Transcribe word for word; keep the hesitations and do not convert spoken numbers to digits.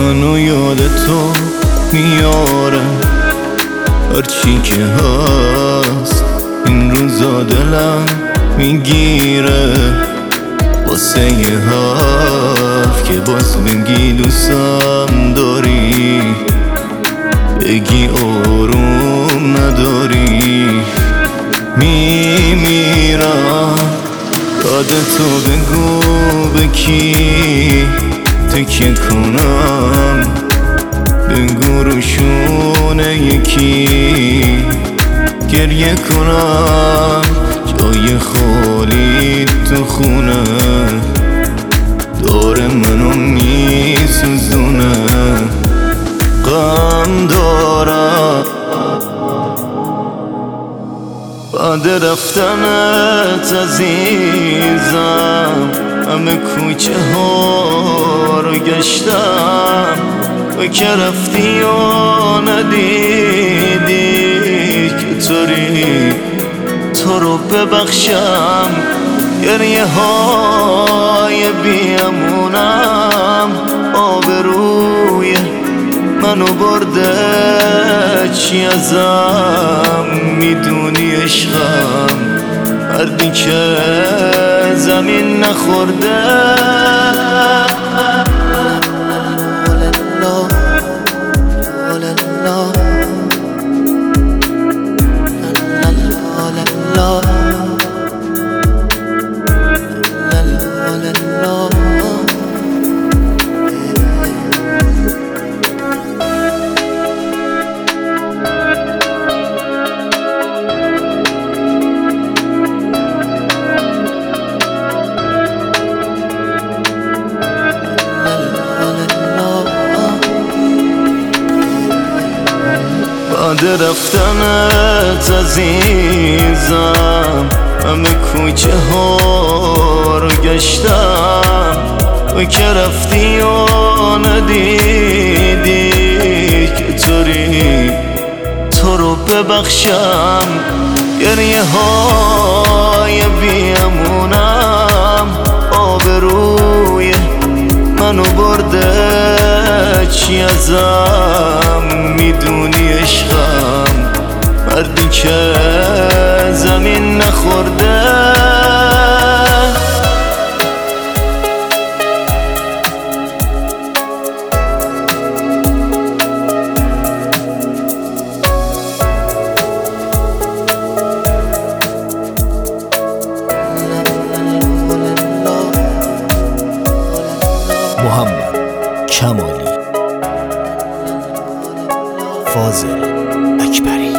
منو یاد تو میاره، هرچی که هست این روزا دلم میگیره، واسه یه حرف که باز بگی دوستم داری، بگی آروم نداری. میمیرم یادتو بگو به کی تکیه کنم، بگو روشونه یکی گریه کنم، جای خالی تو خونه داره منو میسوزونه. غم دارم بعد رفتنت عزیزم، همه کوچه ها رو گشتم، و که رفتی و ندیدی که طوری تو رو ببخشم. گریه های بیامونم آبروی منو برده، چی ازم میدونی عشقم، مردی که زمین نخورده. بعد رفتنت عزیزم، همه کوچه ها رو گشتم، و که رفتی و ندیدی که طوری تو رو ببخشم. گریه های بیامونم آبروی منو برده، چی ازم میدونی عشقم، مردی که زمین نخورده. محمد کمالی، فاضل اکبری.